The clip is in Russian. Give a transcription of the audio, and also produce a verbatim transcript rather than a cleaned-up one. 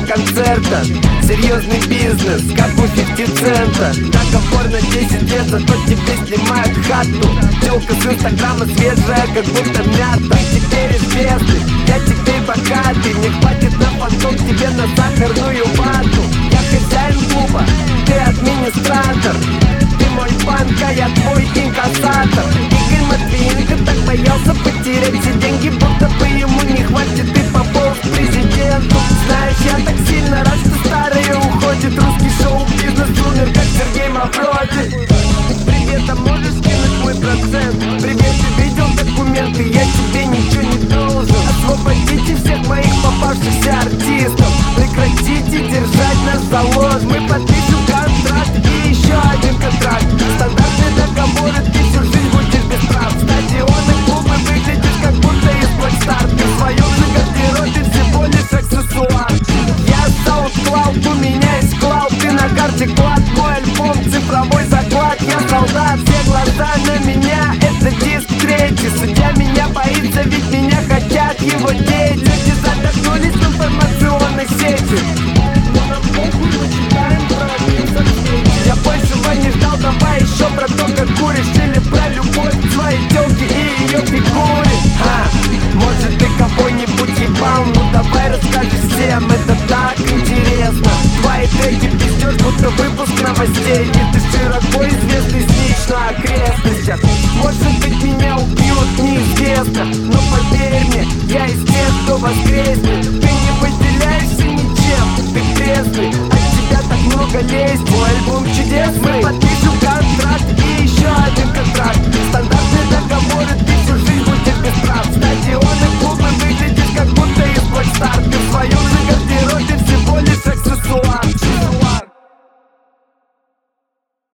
концерта. Серьезный бизнес, как у фифти цента. Договор на десять лет, зато тебе снимают хату. Телка с инстаграма свежая, как будто мята. Теперь известный, я теперь богатый. Мне хватит на фантом, тебе на сахарную вату. Я хозяин клуба, ты администратор. Ты мой банк, а я твой инкассатор. Игорь Матвиенко так боялся потерять все деньги, будто бы ему не хватит, и пополз к президенту. Знаешь, я так сильно рад, что старые уходит. Русский шоу-бизнес умер, как Сергей Мавроди. Привет, а можешь скинуть мой процент? Привет, ты видел документы? Я тебе ничего не должен. Освободите всех моих попавшихся артистов. Прекратите держать нас за ложь. Мы подпишем контракт и еще один контракт. Стандартные договоры, ты всю жизнь будешь без прав. Стадионы, клубы, выглядишь как будто из Blackstar. Ты в своем же гардеробе всего лишь аксессуар. Я SoundCloud, у меня есть клауд. Ты на карте клад, мой альбом, цифровой заклад. Я солдат, все глаза на меня, это диск третий. Судья меня боится, ведь меня хотят его дети. Люди задохнулись в информационной сети. Но нам похуй, мы читаем правду соцсети. Я большего не ждал, давай еще про то, как куришь. Или про любовь к своей тёлке и ее фигуре. А, может ты кого-нибудь ебал? Ну давай расскажи всем, это так интересно. Твои треки пиздёшь, будто выпуск новостей. И ты широко известный снич на окрестностях. Может быть меня убьют, неизвестно. Но поверь мне, я из тех, кто воскреснет. Ты не выделяешься ничем, ты крестный. От тебя так много лезть, мой альбом чудесный.